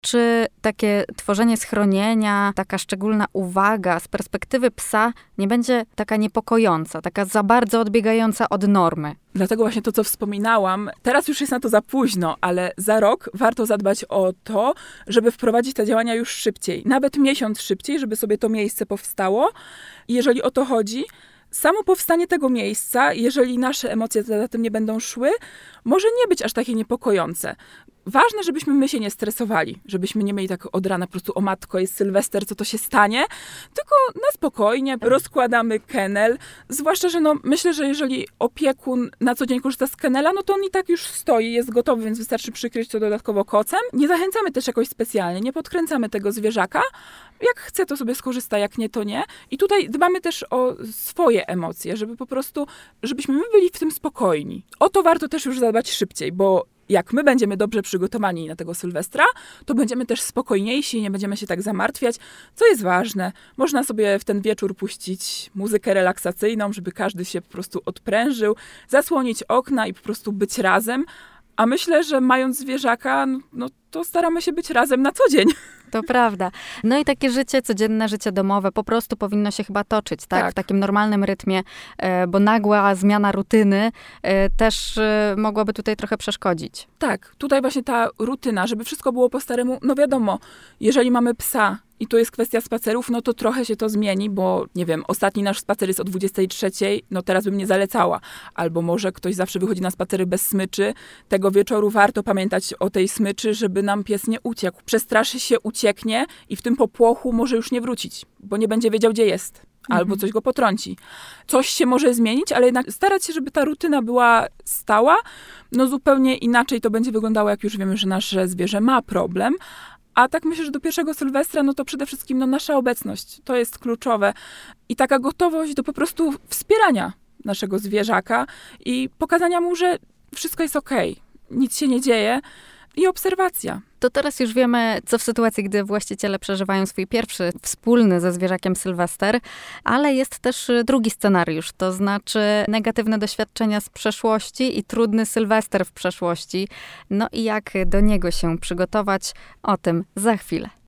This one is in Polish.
Czy takie tworzenie schronienia, taka szczególna uwaga z perspektywy psa nie będzie taka niepokojąca, taka za bardzo odbiegająca od normy? Dlatego właśnie to, co wspominałam, teraz już jest na to za późno, ale za rok warto zadbać o to, żeby wprowadzić te działania już szybciej. Nawet miesiąc szybciej, żeby sobie to miejsce powstało. I jeżeli o to chodzi, samo powstanie tego miejsca, jeżeli nasze emocje za tym nie będą szły, może nie być aż takie niepokojące. Ważne, żebyśmy my się nie stresowali, żebyśmy nie mieli tak od rana po prostu o matko, jest Sylwester, co to się stanie, tylko na spokojnie rozkładamy kennel, zwłaszcza, że myślę, że jeżeli opiekun na co dzień korzysta z kennela, no to on i tak już stoi, jest gotowy, więc wystarczy przykryć to dodatkowo kocem. Nie zachęcamy też jakoś specjalnie, nie podkręcamy tego zwierzaka, jak chce to sobie skorzysta, jak nie to nie. I tutaj dbamy też o swoje emocje, żeby po prostu, żebyśmy my byli w tym spokojni. O to warto też już zadbać szybciej, bo jak my będziemy dobrze przygotowani na tego Sylwestra, to będziemy też spokojniejsi, nie będziemy się tak zamartwiać, co jest ważne. Można sobie w ten wieczór puścić muzykę relaksacyjną, żeby każdy się po prostu odprężył, zasłonić okna i po prostu być razem. A myślę, że mając zwierzaka, no to staramy się być razem na co dzień. To prawda. No i takie życie, codzienne życie domowe po prostu powinno się chyba toczyć, tak? W takim normalnym rytmie, bo nagła zmiana rutyny też mogłaby tutaj trochę przeszkodzić. Tak, tutaj właśnie ta rutyna, żeby wszystko było po staremu, no wiadomo, jeżeli mamy psa i tu jest kwestia spacerów, no to trochę się to zmieni, bo nie wiem, ostatni nasz spacer jest o 23:00, no teraz bym nie zalecała. Albo może ktoś zawsze wychodzi na spacery bez smyczy. Tego wieczoru warto pamiętać o tej smyczy, żeby nam pies nie uciekł. Przestraszy się, ucieknie i w tym popłochu może już nie wrócić, bo nie będzie wiedział, gdzie jest. Albo coś go potrąci. Coś się może zmienić, ale jednak starać się, żeby ta rutyna była stała. No zupełnie inaczej to będzie wyglądało, jak już wiemy, że nasze zwierzę ma problem. A tak myślę, że do pierwszego Sylwestra, no to przede wszystkim nasza obecność. To jest kluczowe. I taka gotowość do po prostu wspierania naszego zwierzaka i pokazania mu, że wszystko jest okej, nic się nie dzieje i obserwacja. To teraz już wiemy, co w sytuacji, gdy właściciele przeżywają swój pierwszy wspólny ze zwierzakiem Sylwester, ale jest też drugi scenariusz, to znaczy negatywne doświadczenia z przeszłości i trudny Sylwester w przeszłości. No i jak do niego się przygotować, o tym za chwilę.